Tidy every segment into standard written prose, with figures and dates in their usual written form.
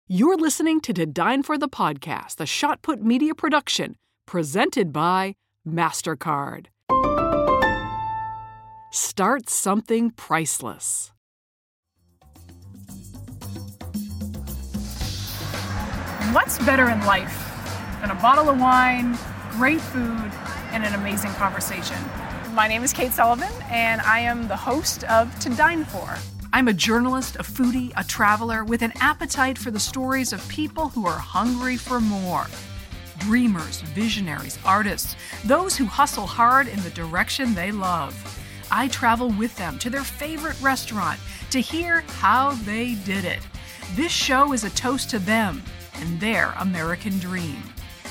You're listening to Dine for the Podcast, a Shot Put Media production, presented by MasterCard. Start something priceless. What's better in life than a bottle of wine, great food, and an amazing conversation? My name is Kate Sullivan, and I am the host of To Dine For. I'm a journalist, a foodie, a traveler with an appetite for the stories of people who are hungry for more. Dreamers, visionaries, artists, those who hustle hard in the direction they love. I travel with them to their favorite restaurant to hear how they did it. This show is a toast to them and their American dream.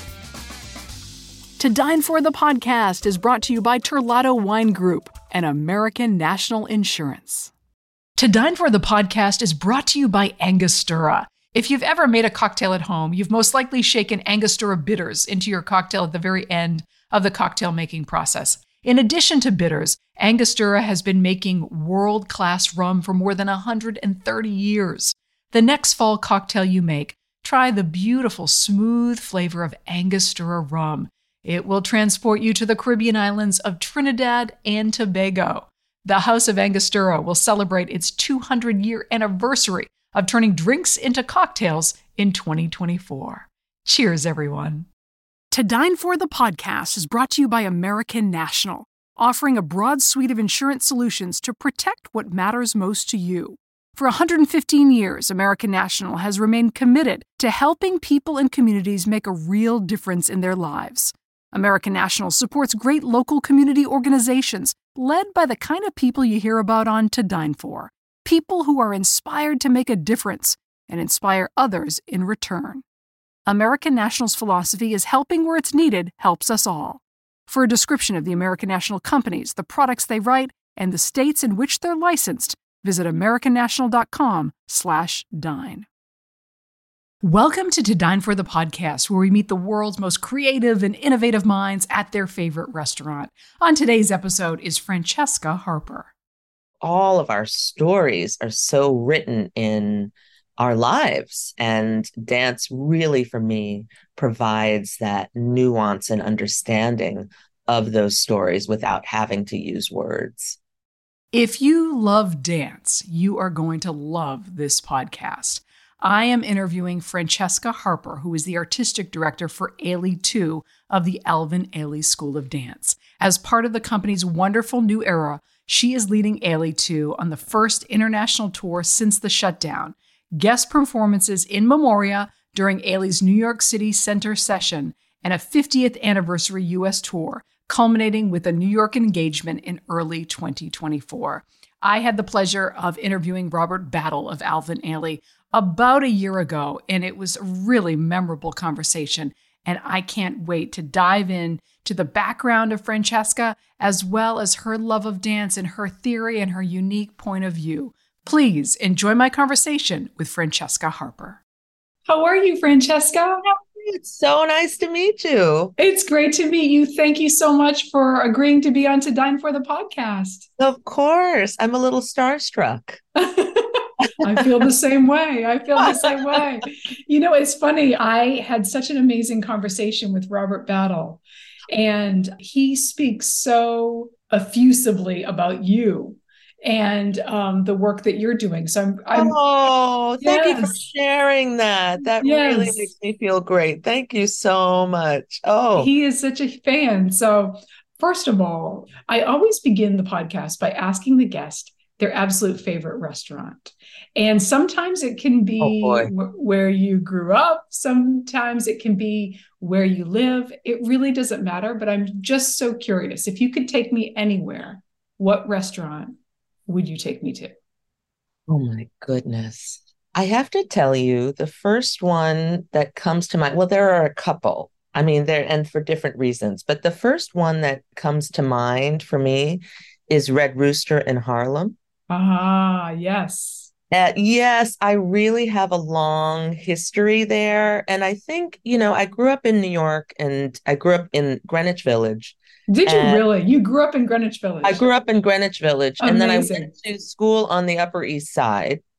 To Dine For the Podcast is brought to you by Terlato Wine Group and American National Insurance. To Dine For the Podcast is brought to you by Angostura. If you've ever made a cocktail at home, you've most likely shaken Angostura bitters into your cocktail at the very end of the cocktail making process. In addition to bitters, Angostura has been making world-class rum for more than 130 years. The next fall cocktail you make, try the beautiful, smooth flavor of Angostura rum. It will transport you to the Caribbean islands of Trinidad and Tobago. The House of Angostura will celebrate its 200-year anniversary of turning drinks into cocktails in 2024. Cheers, everyone. To Dine For the Podcast is brought to you by American National, offering a broad suite of insurance solutions to protect what matters most to you. For 115 years, American National has remained committed to helping people and communities make a real difference in their lives. American National supports great local community organizations led by the kind of people you hear about on To Dine For. People who are inspired to make a difference and inspire others in return. American National's philosophy is helping where it's needed helps us all. For a description of the American National companies, the products they write, and the states in which they're licensed, visit americannational.com/dine. Welcome to Dine For the Podcast, where we meet the world's most creative and innovative minds at their favorite restaurant. On today's episode is Francesca Harper. All of our stories are so written in our lives, and dance really, for me, provides that nuance and understanding of those stories without having to use words. If you love dance, you are going to love this podcast. I am interviewing Francesca Harper, who is the artistic director for Ailey 2 of the Alvin Ailey School of Dance. As part of the company's wonderful new era, she is leading Ailey 2 on the first international tour since the shutdown. Guest performances in Memoria during Ailey's New York City Center session and a 50th anniversary U.S. tour, culminating with a New York engagement in early 2024. I had the pleasure of interviewing Robert Battle of Alvin Ailey about a year ago, and it was a really memorable conversation. And I can't wait to dive in to the background of Francesca, as well as her love of dance and her theory and her unique point of view. Please enjoy my conversation with Francesca Harper. How are you, Francesca? It's so nice to meet you. It's great to meet you. Thank you so much for agreeing to be on To Dine For the Podcast. Of course. I'm a little starstruck. I feel the same way. You know, it's funny. I had such an amazing conversation with Robert Battle, and he speaks so effusively about you and the work that you're doing. So thank you for sharing that. That really makes me feel great. Thank you so much. He is such a fan. So first of all, I always begin the podcast by asking the guest their absolute favorite restaurant. And sometimes it can be where you grew up. Sometimes it can be where you live. It really doesn't matter, but I'm just so curious. If you could take me anywhere, what restaurant would you take me to? Oh my goodness. I have to tell you, the first one that comes to mind, well, there are a couple. I mean, and for different reasons, but the first one that comes to mind for me is Red Rooster in Harlem. Ah, yes. Yes, I really have a long history there. And I think, I grew up in New York and I grew up in Greenwich Village. Did you really? You grew up in Greenwich Village? I grew up in Greenwich Village. Amazing. And then I went to school on the Upper East Side.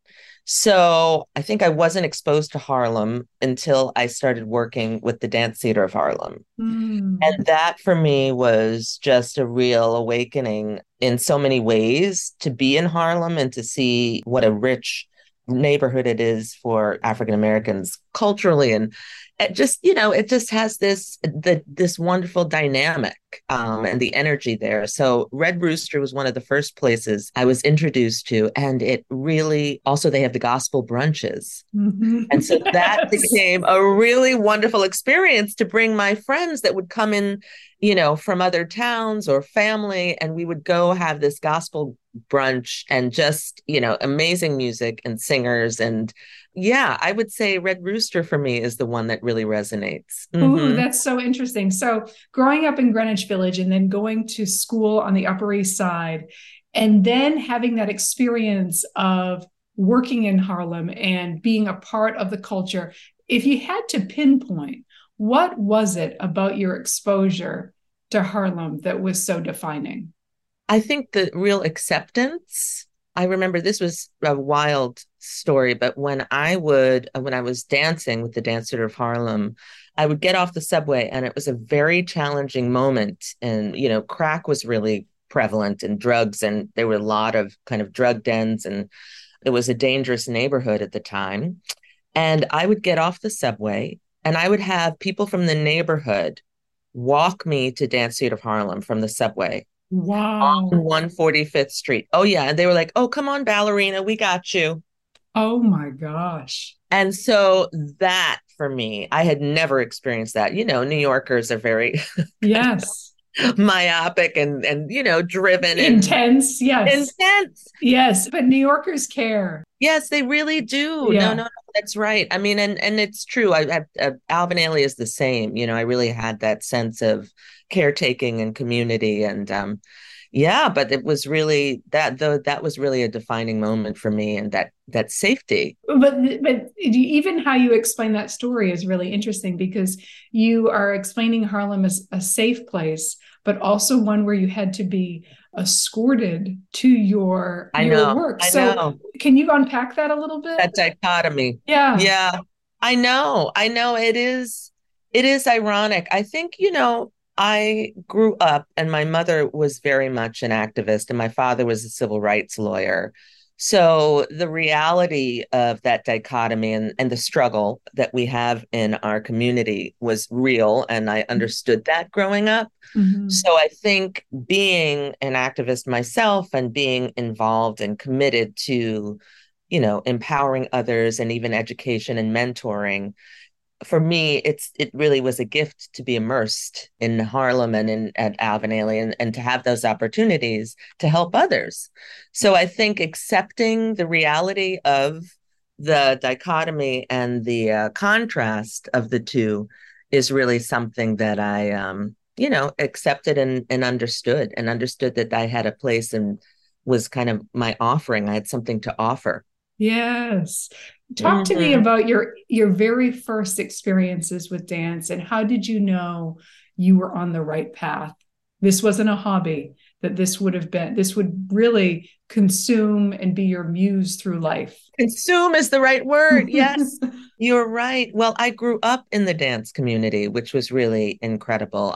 So I think I wasn't exposed to Harlem until I started working with the Dance Theater of Harlem. Mm. And that for me was just a real awakening in so many ways to be in Harlem and to see what a rich neighborhood it is for African Americans culturally. And it just, it just has this wonderful dynamic and the energy there. So Red Rooster was one of the first places I was introduced to. And it really also they have the gospel brunches. Mm-hmm. And so that Yes. became a really wonderful experience to bring my friends that would come in, from other towns or family. And we would go have this gospel brunch and just, amazing music and singers. And yeah, I would say Red Rooster for me is the one that really resonates. Ooh, Mm-hmm. that's so interesting. So, growing up in Greenwich Village and then going to school on the Upper East Side, and then having that experience of working in Harlem and being a part of the culture, if you had to pinpoint, what was it about your exposure to Harlem that was so defining? I think the real acceptance. I remember this was a wild story, but when I was dancing with the Dance Theater of Harlem, I would get off the subway and it was a very challenging moment. And, crack was really prevalent and drugs, and there were a lot of kind of drug dens, and it was a dangerous neighborhood at the time. And I would get off the subway and I would have people from the neighborhood walk me to Dance Theater of Harlem from the subway on Wow. 145th Street. Oh, yeah. And they were like, oh, come on, ballerina, we got you. Oh my gosh. And so that for me, I had never experienced that. New Yorkers are very Yes. myopic and driven and Intense. Yes. intense. Yes. But New Yorkers care. Yes, they really do. No, Yeah. no, no, that's right. I mean, and it's true. Alvin Ailey is the same. I really had that sense of caretaking and community, and yeah. But it was really that was really a defining moment for me, and that safety. But even how you explain that story is really interesting because you are explaining Harlem as a safe place, but also one where you had to be escorted to I your know, work. I So know can you unpack that a little bit? that dichotomy. Yeah. Yeah, I know. It is ironic. I think I grew up and my mother was very much an activist and my father was a civil rights lawyer. So the reality of that dichotomy and the struggle that we have in our community was real. And I understood that growing up. Mm-hmm. So I think being an activist myself and being involved and committed to, empowering others and even education and mentoring, for me, it really was a gift to be immersed in Harlem and at Alvin Ailey and to have those opportunities to help others. So I think accepting the reality of the dichotomy and the contrast of the two is really something that I, accepted and understood that I had a place and was kind of my offering. I had something to offer. Yes. Talk to me Mm-hmm. about your very first experiences with dance and how did you know you were on the right path? This wasn't a hobby, that this would really consume and be your muse through life. Consume is the right word. Yes, you're right. Well, I grew up in the dance community, which was really incredible.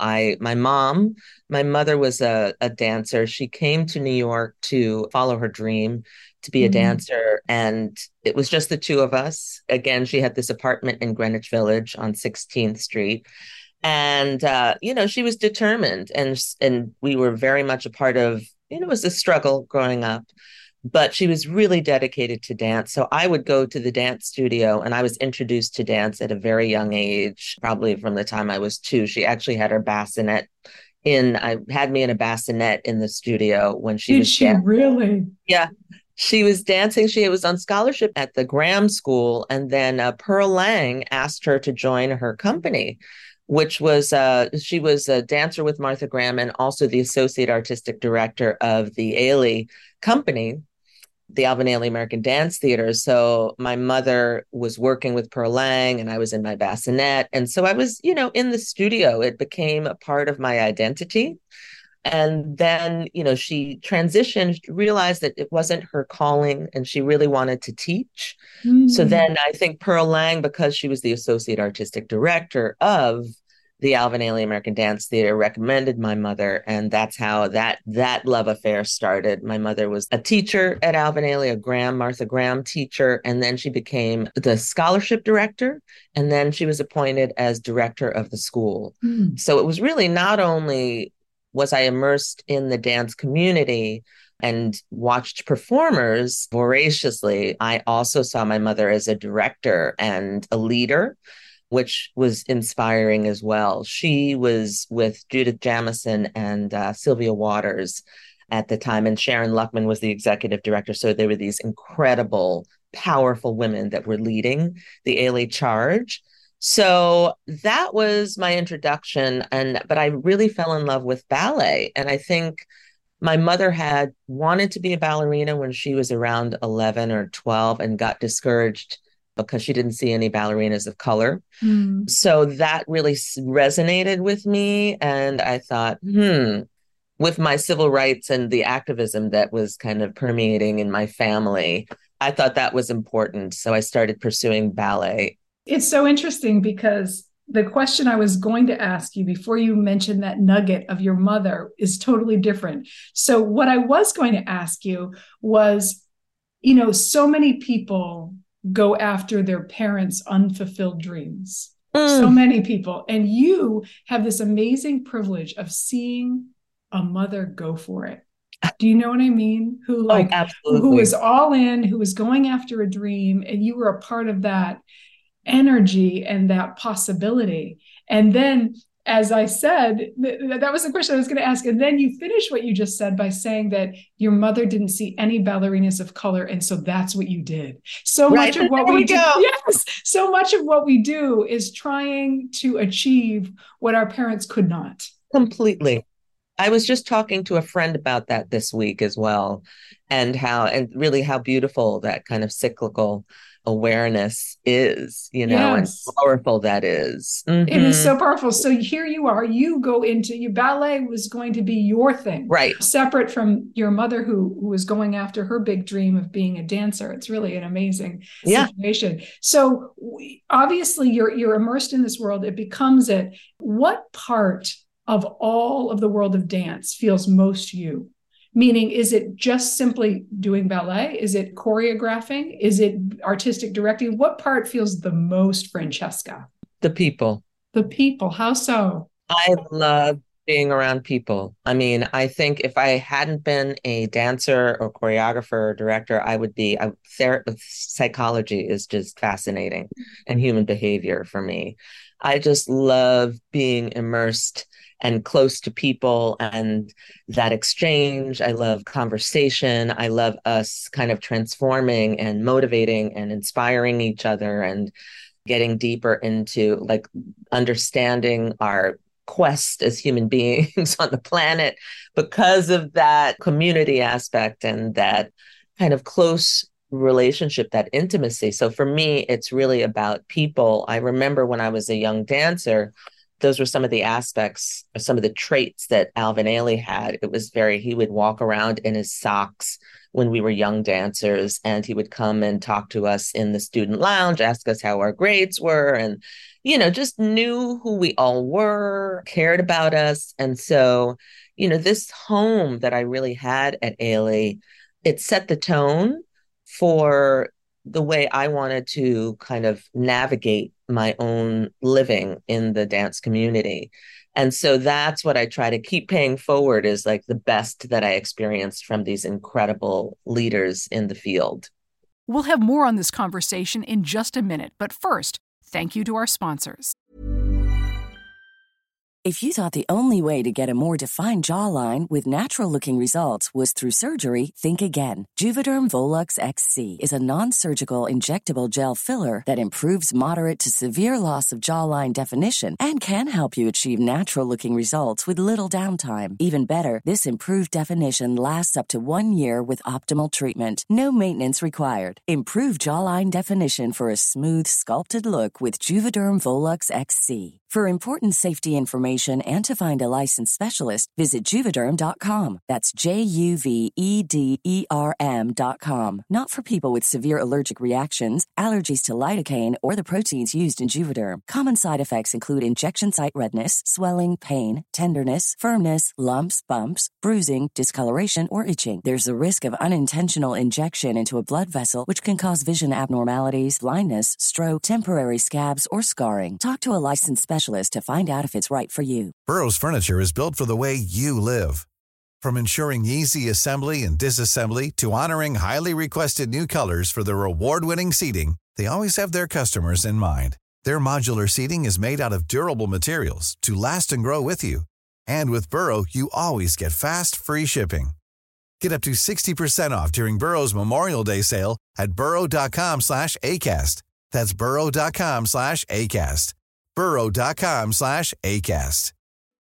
My mother was a dancer. She came to New York to follow her dream to be a Mm. dancer. And it was just the two of us. Again, she had this apartment in Greenwich Village on 16th Street. And she was determined and we were very much a part of, it was a struggle growing up, but she was really dedicated to dance. So I would go to the dance studio and I was introduced to dance at a very young age, probably from the time I was 2. She actually had her bassinet I had me in a bassinet in the studio when she Did was she dancing. really? Yeah. She was dancing. She was on scholarship at the Graham School. And then Pearl Lang asked her to join her company, which was, she was a dancer with Martha Graham and also the associate artistic director of the Ailey Company, the Alvin Ailey American Dance Theater. So my mother was working with Pearl Lang and I was in my bassinet. And so I was, in the studio. It became a part of my identity. And then, she transitioned, realized that it wasn't her calling and she really wanted to teach. So then I think Pearl Lang, because she was the associate artistic director of the Alvin Ailey American Dance Theater, recommended my mother. And that's how that love affair started. My mother was a teacher at Alvin Ailey, Martha Graham teacher. And then she became the scholarship director. And then she was appointed as director of the school. So it was really not only was I immersed in the dance community and watched performers voraciously, I also saw my mother as a director and a leader, which was inspiring as well. She was with Judith Jamison and Sylvia Waters at the time, and Sharon Luckman was the executive director. So there were these incredible, powerful women that were leading the Ailey charge. So that was my introduction, but I really fell in love with ballet. And I think my mother had wanted to be a ballerina when she was around 11 or 12 and got discouraged because she didn't see any ballerinas of color. So that really resonated with me. And I thought, with my civil rights and the activism that was kind of permeating in my family, I thought that was important. So I started pursuing ballet. It's so interesting because the question I was going to ask you before you mentioned that nugget of your mother is totally different. So what I was going to ask you was, so many people go after their parents' unfulfilled dreams. So many people. And you have this amazing privilege of seeing a mother go for it. Do you know what I mean? Who was all in, who was going after a dream, and you were a part of that energy and that possibility. And then, as I said, that was the question I was going to ask. And then you finish what you just said by saying that your mother didn't see any ballerinas of color. And so that's what you did. So much of what we do. Yes. So much of what we do is trying to achieve what our parents could not. Completely. I was just talking to a friend about that this week as well, and really how beautiful that kind of cyclical awareness is, and powerful that is. It is so powerful. So here you are, you go into your ballet was going to be your thing, right? Separate from your mother who was going after her big dream of being a dancer. It's really an amazing situation. So obviously you're immersed in this world. It becomes it. What part of all of the world of dance feels most you? Meaning, is it just simply doing ballet? Is it choreographing? Is it artistic directing? What part feels the most Francesca? The people. The people. How so? I love being around people. I mean, I think if I hadn't been a dancer or choreographer or director, psychology is just fascinating, and human behavior for me. I just love being immersed and close to people and that exchange. I love conversation. I love us kind of transforming and motivating and inspiring each other and getting deeper into like understanding our quest as human beings on the planet because of that community aspect and that kind of close relationship, that intimacy. So for me, it's really about people. I remember when I was a young dancer, those were some of the aspects, or some of the traits that Alvin Ailey had. It was he would walk around in his socks when we were young dancers, and he would come and talk to us in the student lounge, ask us how our grades were, and, just knew who we all were, cared about us. And so, this home that I really had at Ailey, it set the tone for the way I wanted to kind of navigate my own living in the dance community. And so that's what I try to keep paying forward, is like the best that I experienced from these incredible leaders in the field. We'll have more on this conversation in just a minute, but first, thank you to our sponsors. If you thought the only way to get a more defined jawline with natural-looking results was through surgery, think again. Juvederm Volux XC is a non-surgical injectable gel filler that improves moderate to severe loss of jawline definition and can help you achieve natural-looking results with little downtime. Even better, this improved definition lasts up to 1 year with optimal treatment. No maintenance required. Improve jawline definition for a smooth, sculpted look with Juvederm Volux XC. For important safety information and to find a licensed specialist, visit Juvederm.com. That's JUVEDERM.com. Not for people with severe allergic reactions, allergies to lidocaine, or the proteins used in Juvederm. Common side effects include injection site redness, swelling, pain, tenderness, firmness, lumps, bumps, bruising, discoloration, or itching. There's a risk of unintentional injection into a blood vessel, which can cause vision abnormalities, blindness, stroke, temporary scabs, or scarring. Talk to a licensed specialist to find out if it's right for you. Burrow's furniture is built for the way you live. From ensuring easy assembly and disassembly to honoring highly requested new colors for their award-winning seating, they always have their customers in mind. Their modular seating is made out of durable materials to last and grow with you. And with Burrow, you always get fast, free shipping. Get up to 60% off during Burrow's Memorial Day sale at burrow.com/ACAST. That's burrow.com/ACAST. burrow.com/ACAST.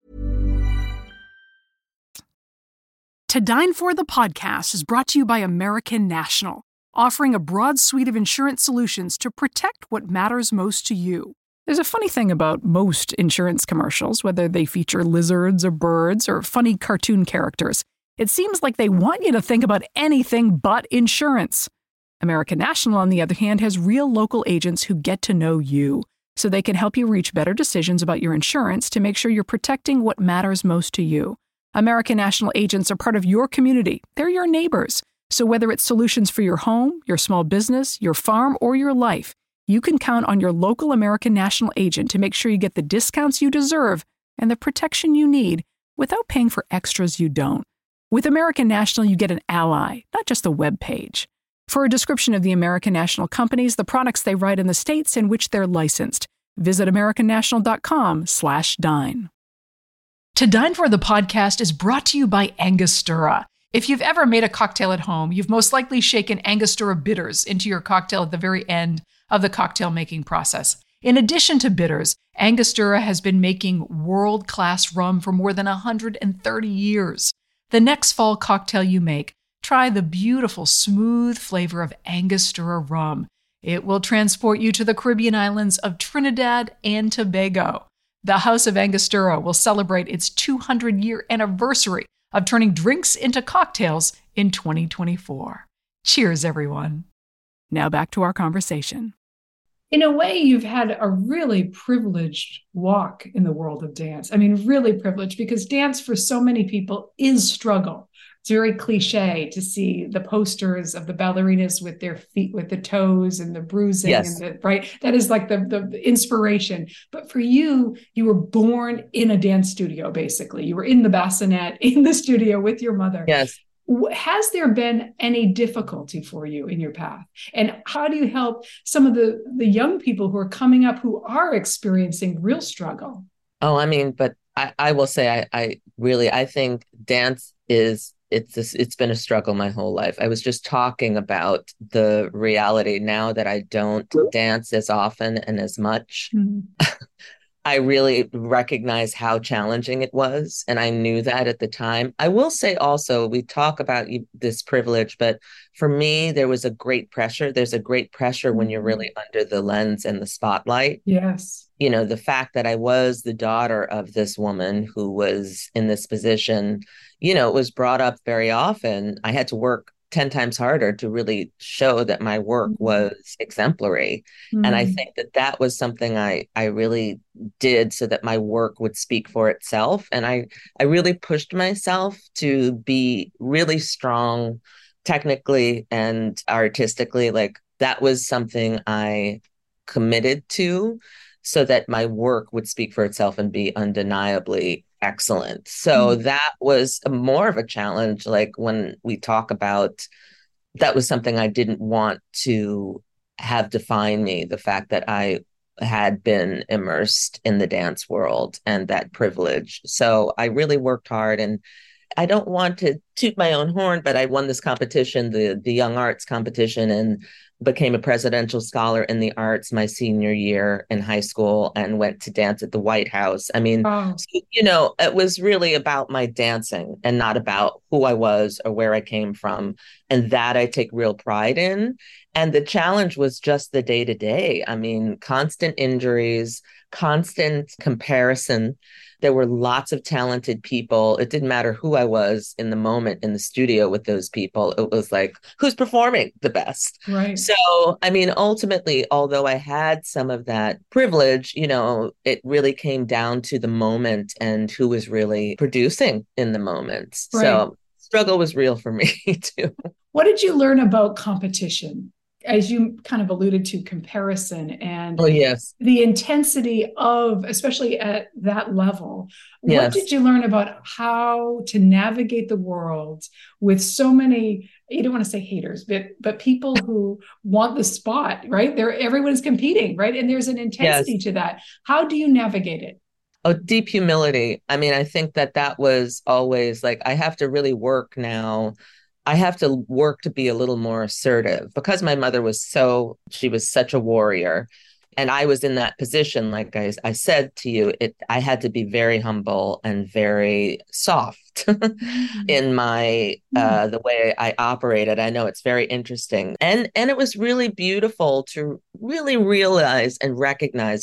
To Dine For the podcast is brought to you by American National, offering a broad suite of insurance solutions to protect what matters most to you. There's a funny thing about most insurance commercials, whether they feature lizards or birds or funny cartoon characters. It seems like they want you to think about anything but insurance. American National, on the other hand, has real local agents who get to know you, so they can help you reach better decisions about your insurance to make sure you're protecting what matters most to you. American National agents are part of your community. They're your neighbors. So whether it's solutions for your home, your small business, your farm, or your life, you can count on your local American National agent to make sure you get the discounts you deserve and the protection you need without paying for extras you don't. With American National, you get an ally, not just a web page. For a description of the American National companies, the products they write, in the states in which they're licensed, visit americannational.com/dine. To Dine For the podcast is brought to you by Angostura. If you've ever made a cocktail at home, you've most likely shaken Angostura bitters into your cocktail at the very end of the cocktail making process. In addition to bitters, Angostura has been making world-class rum for more than 130 years. The next fall cocktail you make, try the beautiful, smooth flavor of Angostura rum. It will transport you to the Caribbean islands of Trinidad and Tobago. The House of Angostura will celebrate its 200-year anniversary of turning drinks into cocktails in 2024. Cheers, everyone. Now back to our conversation. In a way, you've had a really privileged walk in the world of dance. I mean, really privileged, because dance for so many people is struggle. It's very cliche to see the posters of the ballerinas with their feet, with the toes and the bruising, Yes. and right? That is like the inspiration. But for you, you were born in a dance studio, basically. You were in the bassinet, in the studio with your mother. Yes. Has there been any difficulty for you in your path? And how do you help some of the young people who are coming up who are experiencing real struggle? Oh, I mean, but I will say, I think dance it's been a struggle my whole life. I was just talking about the reality now that I don't dance as often and as much. Mm-hmm. I really recognize how challenging it was. And I knew that at the time. I will say also, we talk about this privilege, but for me, there was a great pressure. There's a great pressure when you're really under the lens and the spotlight. Yes. You know, the fact that I was the daughter of this woman who was in this position, you know, it was brought up very often. I had to work 10 times harder to really show that my work was exemplary. Mm-hmm. And I think that was something I really did so that my work would speak for itself. And I really pushed myself to be really strong technically and artistically. Like, that was something I committed to so that my work would speak for itself and be undeniably excellent. So that was more of a challenge. Like, when we talk about, that was something I didn't want to have define me, the fact that I had been immersed in the dance world and that privilege. So I really worked hard, and I don't want to toot my own horn, but I won this competition, the Young Arts competition, and became a presidential scholar in the arts my senior year in high school, and went to dance at the White House. I mean, you know, it was really about my dancing and not about who I was or where I came from. And that I take real pride in. And the challenge was just the day to day. I mean, constant injuries, constant comparison. There were lots of talented people. It didn't matter who I was in the moment in the studio with those people. It was like, who's performing the best? Right. So, I mean, ultimately, although I had some of that privilege, it really came down to the moment and who was really producing in the moment. Right. So, struggle was real for me too. What did you learn about competition? As you kind of alluded to, comparison and Oh, yes. the intensity of, especially at that level. What Yes. did you learn about how to navigate the world with so many, you don't want to say haters, but people who want the spot, right? Everyone's competing, right? And there's an intensity to that. How do you navigate it? Oh, deep humility. I mean, I think that was always like, I have to really work now. I have to work to be a little more assertive because my mother she was such a warrior. And I was in that position, like I said to you, I had to be very humble and very soft in my the way I operated. I know it's very interesting. And it was really beautiful to really realize and recognize,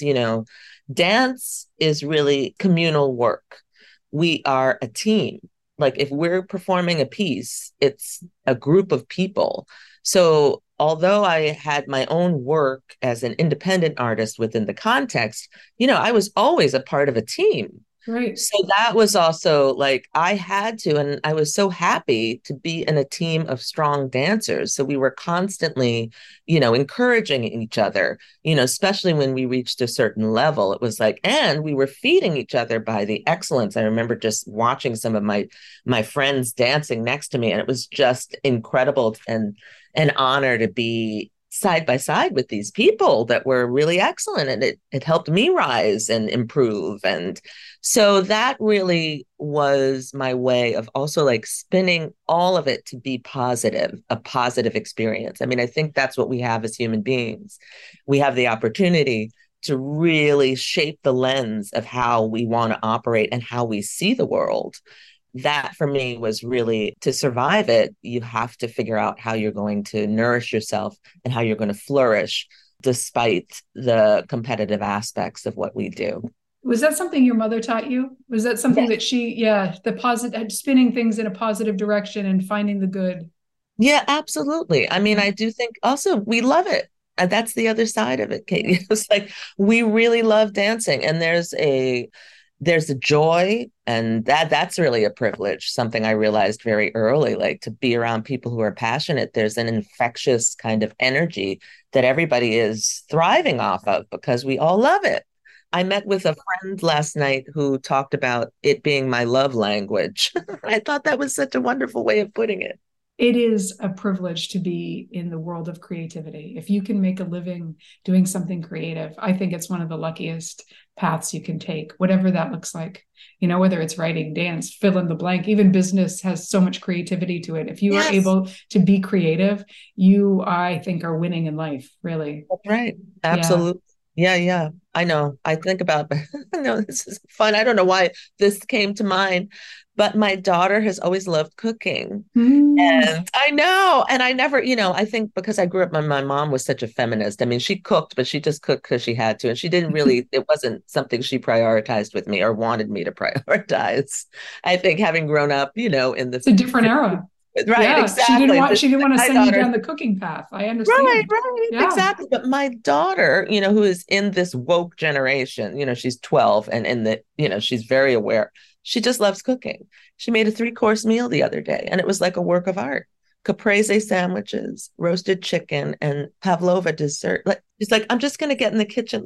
dance is really communal work. We are a team. Like if we're performing a piece, it's a group of people. So although I had my own work as an independent artist within the context, I was always a part of a team. Right. So that was also like I had to, and I was so happy to be in a team of strong dancers. So we were constantly, encouraging each other, especially when we reached a certain level. It was like, and we were feeding each other by the excellence. I remember just watching some of my friends dancing next to me, and it was just incredible and an honor to be side by side with these people that were really excellent, and it helped me rise and improve. And so that really was my way of also like spinning all of it to be positive, a positive experience. I mean, I think that's what we have as human beings. We have the opportunity to really shape the lens of how we want to operate and how we see the world. That for me was really, to survive it, you have to figure out how you're going to nourish yourself and how you're going to flourish despite the competitive aspects of what we do. Was that something your mother taught you? Was that something that the positive, spinning things in a positive direction and finding the good? Yeah, absolutely. I mean, I do think also we love it. And that's the other side of it, Katie. It's like we really love dancing, and there's a joy, and that's really a privilege, something I realized very early, like to be around people who are passionate. There's an infectious kind of energy that everybody is thriving off of because we all love it. I met with a friend last night who talked about it being my love language. I thought that was such a wonderful way of putting it. It is a privilege to be in the world of creativity. If you can make a living doing something creative, I think it's one of the luckiest paths you can take, whatever that looks like. Whether it's writing, dance, fill in the blank, even business has so much creativity to it. If you are able to be creative, you, I think, are winning in life, really. That's right. Absolutely. Yeah. I know. I think about, no, this is fun. I don't know why this came to mind, but my daughter has always loved cooking. And I know. And I never, I think because I grew up, my mom was such a feminist. I mean, she cooked, but she just cooked because she had to. And she didn't really, it wasn't something she prioritized with me or wanted me to prioritize. I think having grown up, it's a different era. Right, yeah, exactly. She didn't want to send you down the cooking path. I understand. Right, yeah. Exactly. But my daughter, who is in this woke generation, she's 12 and she's very aware. She just loves cooking. She made a 3-course meal the other day, and it was like a work of art. Caprese sandwiches, roasted chicken, and pavlova dessert. She's like, I'm just going to get in the kitchen.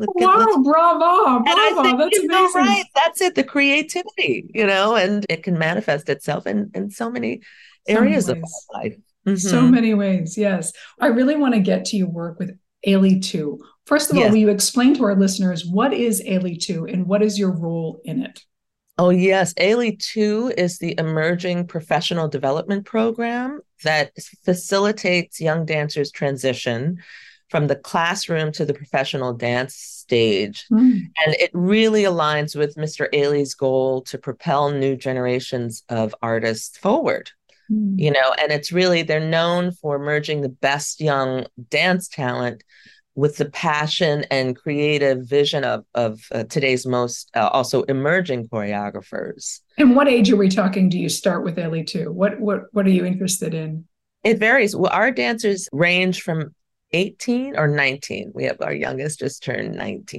Bravo. And I think, that's amazing. Right, that's it. The creativity, and it can manifest itself in so many areas of my life. Mm-hmm. So many ways, yes. I really want to get to your work with Ailey 2. First of all, will you explain to our listeners what is Ailey 2 and what is your role in it? Oh, yes. Ailey 2 is the emerging professional development program that facilitates young dancers' transition from the classroom to the professional dance stage. And it really aligns with Mr. Ailey's goal to propel new generations of artists forward. And it's really, they're known for merging the best young dance talent with the passion and creative vision of today's most also emerging choreographers. And what age are we talking? Do you start with Ailey too? What are you interested in? It varies. Well, our dancers range from 18 or 19. We have our youngest just turned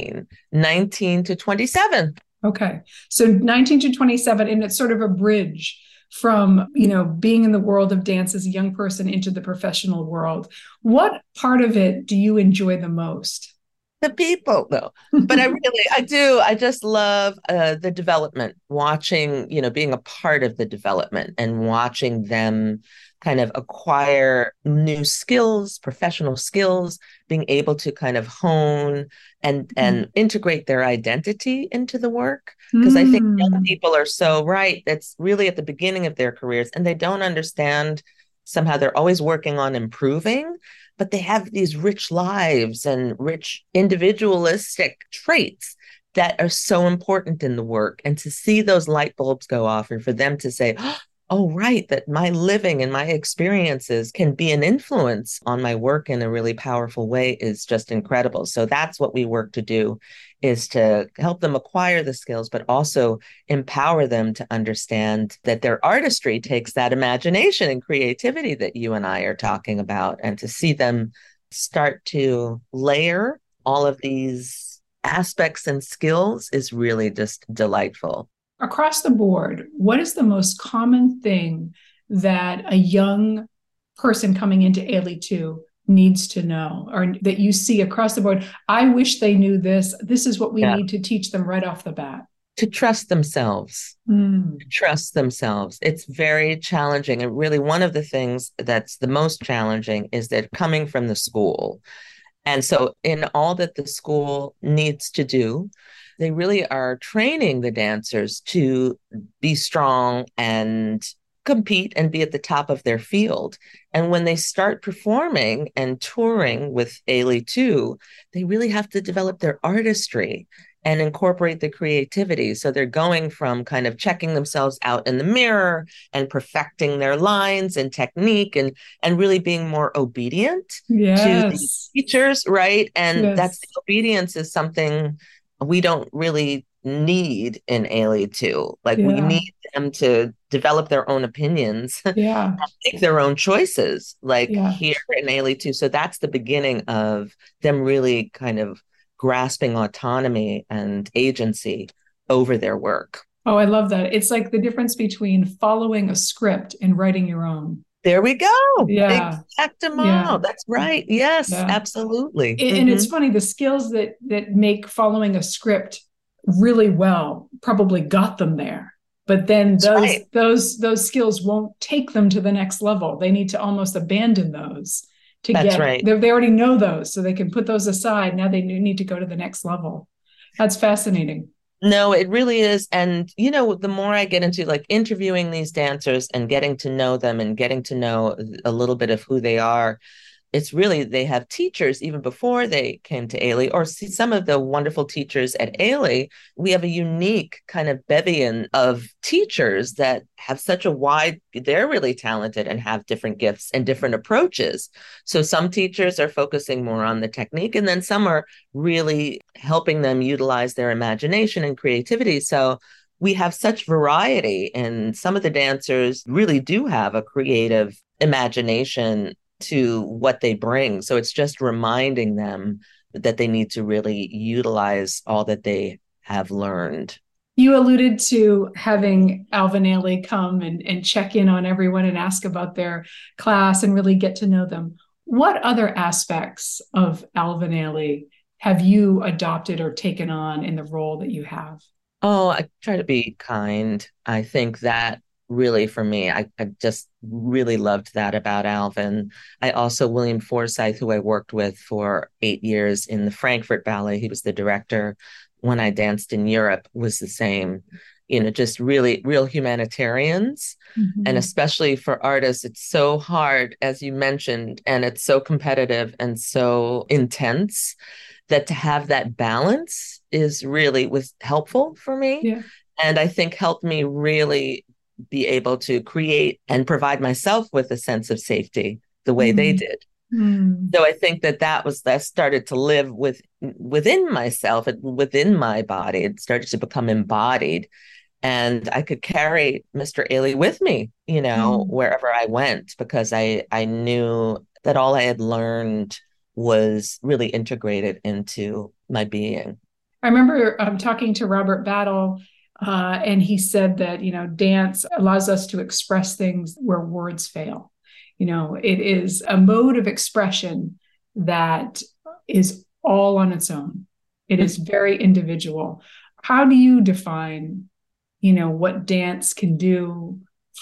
19 to 27. Okay. So 19 to 27, and it's sort of a bridge from, being in the world of dance as a young person into the professional world. What part of it do you enjoy the most? The people, though. But I do. I just love the development, watching, being a part of the development and watching them kind of acquire new skills, professional skills, being able to kind of hone and integrate their identity into the work. Because I think young people are so right. That's really at the beginning of their careers, and they don't understand. Somehow they're always working on improving, but they have these rich lives and rich individualistic traits that are so important in the work. And to see those light bulbs go off and for them to say, oh, right, that my living and my experiences can be an influence on my work in a really powerful way is just incredible. So that's what we work to do, is to help them acquire the skills, but also empower them to understand that their artistry takes that imagination and creativity that you and I are talking about, and to see them start to layer all of these aspects and skills is really just delightful. Across the board, what is the most common thing that a young person coming into Ailey 2 needs to know, or that you see across the board? I wish they knew this. This is what we need to teach them right off the bat. To trust themselves. Trust themselves. It's very challenging. And really, one of the things that's the most challenging is that coming from the school. And so in all that the school needs to do, they really are training the dancers to be strong and compete and be at the top of their field. And when they start performing and touring with Ailey 2, they really have to develop their artistry and incorporate the creativity. So they're going from kind of checking themselves out in the mirror and perfecting their lines and technique and really being more obedient to the teachers, right? And that's the obedience is something we don't really need in Ailey 2. Like we need them to develop their own opinions, and make their own choices, like here in Ailey 2. So that's the beginning of them really kind of grasping autonomy and agency over their work. Oh, I love that. It's like the difference between following a script and writing your own. There we go. Yeah. Exactamo. Yeah. That's right. Yes, absolutely. And it's funny, the skills that make following a script really well probably got them there. But then those skills won't take them to the next level. They need to almost abandon those to That's right. They already know those, so they can put those aside. Now they need to go to the next level. That's fascinating. No, it really is. And, the more I get into like interviewing these dancers and getting to know them and getting to know a little bit of who they are, it's really, they have teachers even before they came to Ailey, or see some of the wonderful teachers at Ailey. We have a unique kind of bevy of teachers that have such a wide, they're really talented and have different gifts and different approaches. So some teachers are focusing more on the technique, and then some are really helping them utilize their imagination and creativity. So we have such variety, and some of the dancers really do have a creative imagination to what they bring. So it's just reminding them that they need to really utilize all that they have learned. You alluded to having Alvin Ailey come and check in on everyone and ask about their class and really get to know them. What other aspects of Alvin Ailey have you adopted or taken on in the role that you have? Oh, I try to be kind. I think that really, for me, I just really loved that about Alvin. I also, William Forsythe, who I worked with for 8 years in the Frankfurt Ballet, he was the director when I danced in Europe, was the same. Just really real humanitarians. Mm-hmm. And especially for artists, it's so hard, as you mentioned, and it's so competitive and so intense that to have that balance was helpful for me. Yeah. And I think helped me really be able to create and provide myself with a sense of safety the way they Mm. did. Mm. So I think that started to live within myself, within my body. It started to become embodied, and I could carry Mr. Ailey with me, Mm. wherever I went, because I knew that all I had learned was really integrated into my being. I remember talking to Robert Battle, and he said that, dance allows us to express things where words fail. It is a mode of expression that is all on its own. It is very individual. How do you define, what dance can do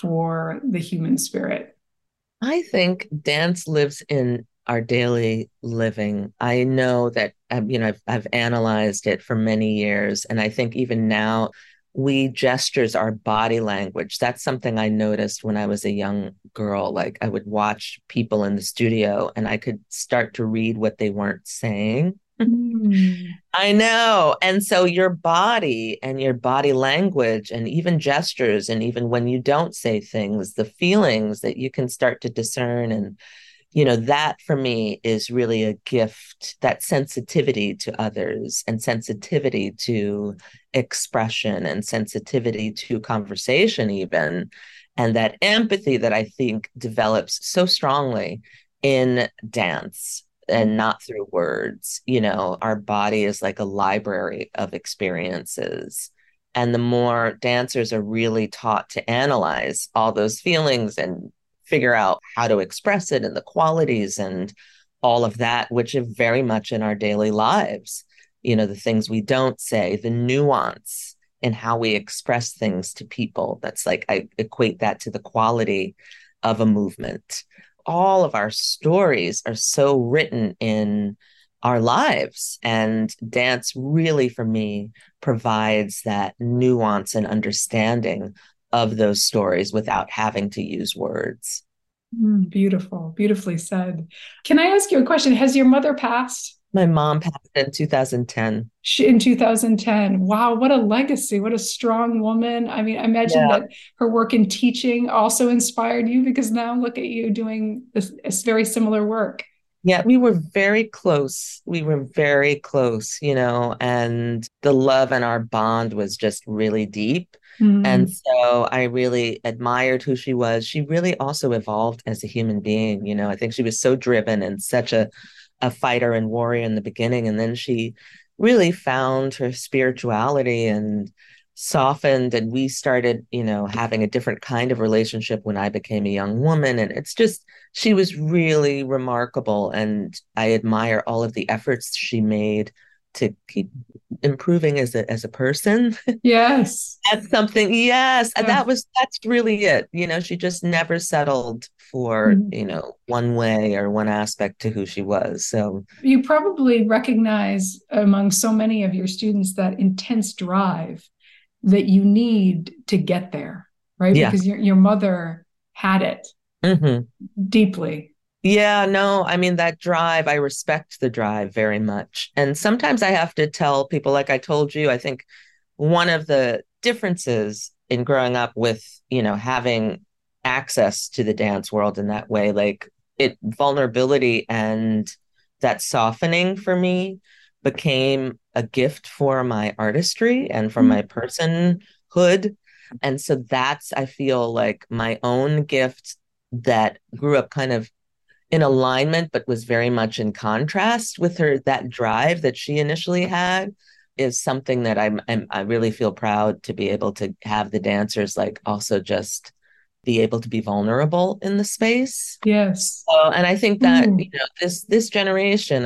for the human spirit? I think dance lives in our daily living. I know that I've analyzed it for many years, and I think even now gestures are body language. That's something I noticed when I was a young girl. Like I would watch people in the studio, and I could start to read what they weren't saying. Mm. I know. And so your body and your body language and even gestures, and even when you don't say things, the feelings that you can start to discern. And, that for me is really a gift, that sensitivity to others and sensitivity to expression and sensitivity to conversation, even. And that empathy that I think develops so strongly in dance and not through words. Our body is like a library of experiences. And the more dancers are really taught to analyze all those feelings and figure out how to express it and the qualities and all of that, which are very much in our daily lives, the things we don't say, the nuance in how we express things to people. That's like, I equate that to the quality of a movement. All of our stories are so written in our lives. And dance really, for me, provides that nuance and understanding of those stories without having to use words. Beautiful, beautifully said. Can I ask you a question? Has your mother passed? My mom passed in 2010. In 2010. Wow, what a legacy. What a strong woman. I mean, I imagine Yeah. that her work in teaching also inspired you, because now look at you doing this very similar work. Yeah, we were very close. We were very close, and the love and our bond was just really deep. And so I really admired who she was. She really also evolved as a human being. I think she was so driven and such a fighter and warrior in the beginning. And then she really found her spirituality and softened. And we started, having a different kind of relationship when I became a young woman. And it's just, she was really remarkable. And I admire all of the efforts she made to keep improving as a person. Yes. That's something, yes. Yeah. That's really it. She just never settled for, one way or one aspect to who she was. So You probably recognize among so many of your students that intense drive that you need to get there, right? yeah. Because your mother had it hmm deeply. Yeah, no, I mean, that drive, I respect the drive very much. And sometimes I have to tell people, like I told you, I think one of the differences in growing up with, having access to the dance world in that way, like vulnerability and that softening for me became a gift for my artistry and for my personhood. And so that's, I feel like, my own gift that grew up kind of in alignment, but was very much in contrast with that drive that she initially had, is something that I really feel proud to be able to have the dancers like also just be able to be vulnerable in the space. Yes. And I think that, this generation,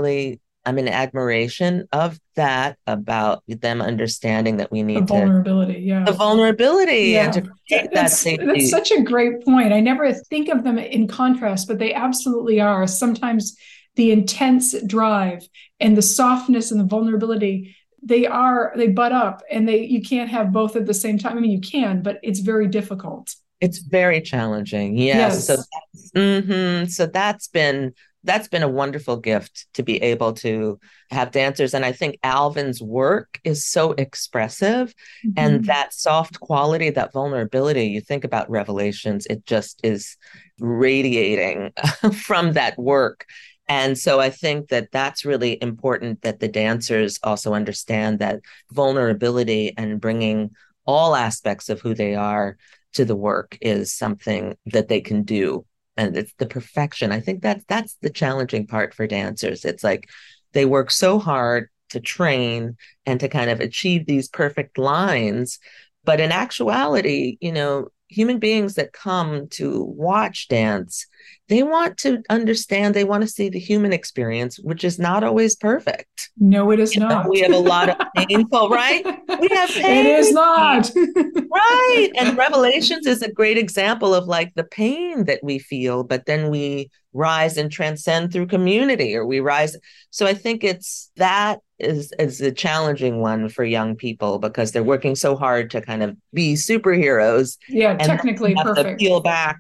I'm in admiration of that, about them understanding that we The need vulnerability. Yeah. the vulnerability and Yeah. to create that That's safety. such a great point. I never think of them in contrast, but they absolutely are. Sometimes the intense drive and the softness and the vulnerability, they butt up, and you can't have both at the same time. I mean, you can, but it's very difficult. It's very challenging. Yes. Yes. So that's been that's been a wonderful gift to be able to have dancers. And I think Alvin's work is so expressive, and that soft quality, that vulnerability, you think about Revelations, it just is radiating from that work. And so I think that that's really important, that the dancers also understand that vulnerability and bringing all aspects of who they are to the work is something that they can do. And it's the perfection. I think that's the challenging part for dancers. It's like they work so hard to train and to kind of achieve these perfect lines. But in actuality, human beings that come to watch dance, they want to understand, they want to see the human experience, which is not always perfect. No, it is not. We have a lot of painful, right? We have pain. It is not. Right. And Revelations is a great example of like the pain that we feel, but then we rise and transcend through community, or we rise. So I think that is a challenging one for young people, because they're working so hard to kind of be superheroes. Yeah, and technically have perfect. To peel back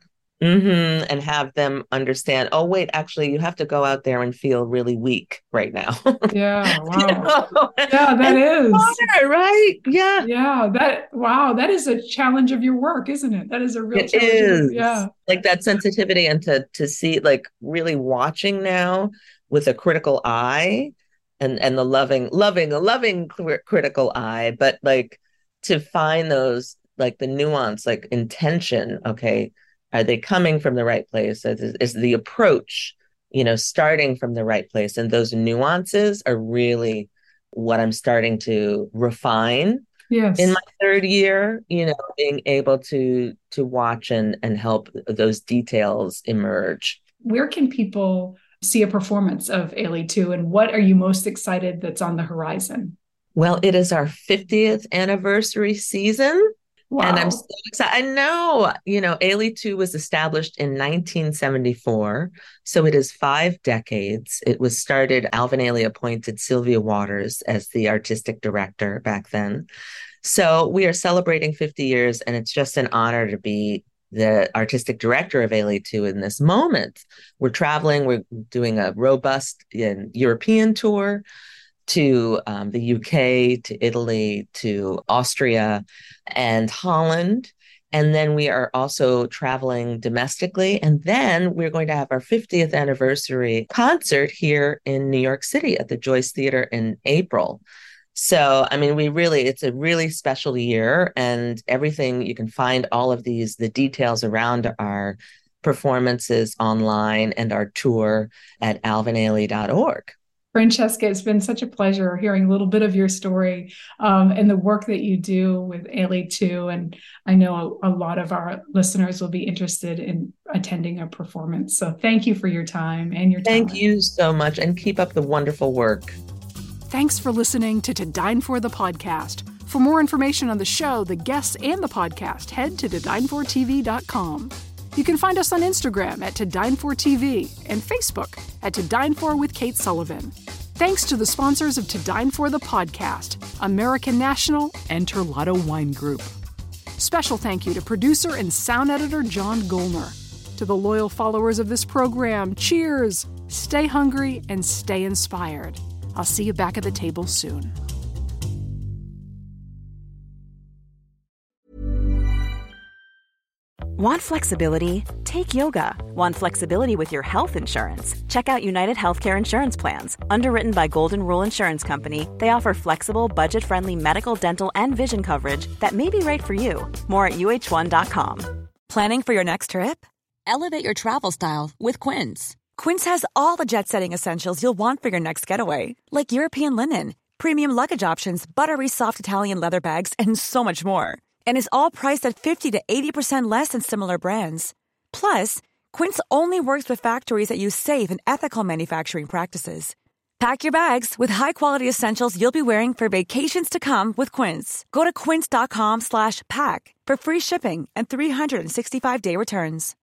and have them understand, oh, wait, actually, you have to go out there and feel really weak right now. Yeah, wow. Yeah, that is. Harder, right? Yeah. Yeah, that is a challenge of your work, isn't it? That is a real challenge. It is. Yeah. Like that sensitivity, and to see, like, really watching now with a critical eye, and the loving critical eye, but like to find those, like the nuance, like intention. Okay, are they coming from the right place? Is the approach, starting from the right place? And those nuances are really what I'm starting to refine. Yes. In my third year, being able to watch and help those details emerge. Where can people see a performance of Ailey 2, and what are you most excited that's on the horizon? Well, it is our 50th anniversary season. Wow. And I'm so excited. I know, Ailey 2 was established in 1974. So it is 5 decades. It was started, Alvin Ailey appointed Sylvia Waters as the artistic director back then. So we are celebrating 50 years, and it's just an honor to be the artistic director of Ailey 2 in this moment. We're traveling, we're doing a robust European tour to the UK, to Italy, to Austria and Holland. And then we are also traveling domestically. And then we're going to have our 50th anniversary concert here in New York City at the Joyce Theater in April. So, I mean, it's a really special year, and everything, you can find all of the details around our performances online and our tour at alvinailey.org. Francesca, it's been such a pleasure hearing a little bit of your story and the work that you do with Ailey 2. And I know a lot of our listeners will be interested in attending a performance. So thank you for your time and your talent. Thank you so much, and keep up the wonderful work. Thanks for listening to Dine For the podcast. For more information on the show, the guests, and the podcast, head to todinefortv.com. You can find us on Instagram at ToDineForTV and Facebook at To Dine For with Kate Sullivan. Thanks to the sponsors of To Dine For the podcast, American National and Terlato Wine Group. Special thank you to producer and sound editor John Golner. To the loyal followers of this program, cheers, stay hungry, and stay inspired. I'll see you back at the table soon. Want flexibility? Take yoga. Want flexibility with your health insurance? Check out United Healthcare Insurance Plans. Underwritten by Golden Rule Insurance Company, they offer flexible, budget-friendly medical, dental, and vision coverage that may be right for you. More at uh1.com. Planning for your next trip? Elevate your travel style with Quince. Quince has all the jet-setting essentials you'll want for your next getaway, like European linen, premium luggage options, buttery soft Italian leather bags, and so much more. And is all priced at 50 to 80% less than similar brands. Plus, Quince only works with factories that use safe and ethical manufacturing practices. Pack your bags with high-quality essentials you'll be wearing for vacations to come with Quince. Go to quince.com/pack for free shipping and 365-day returns.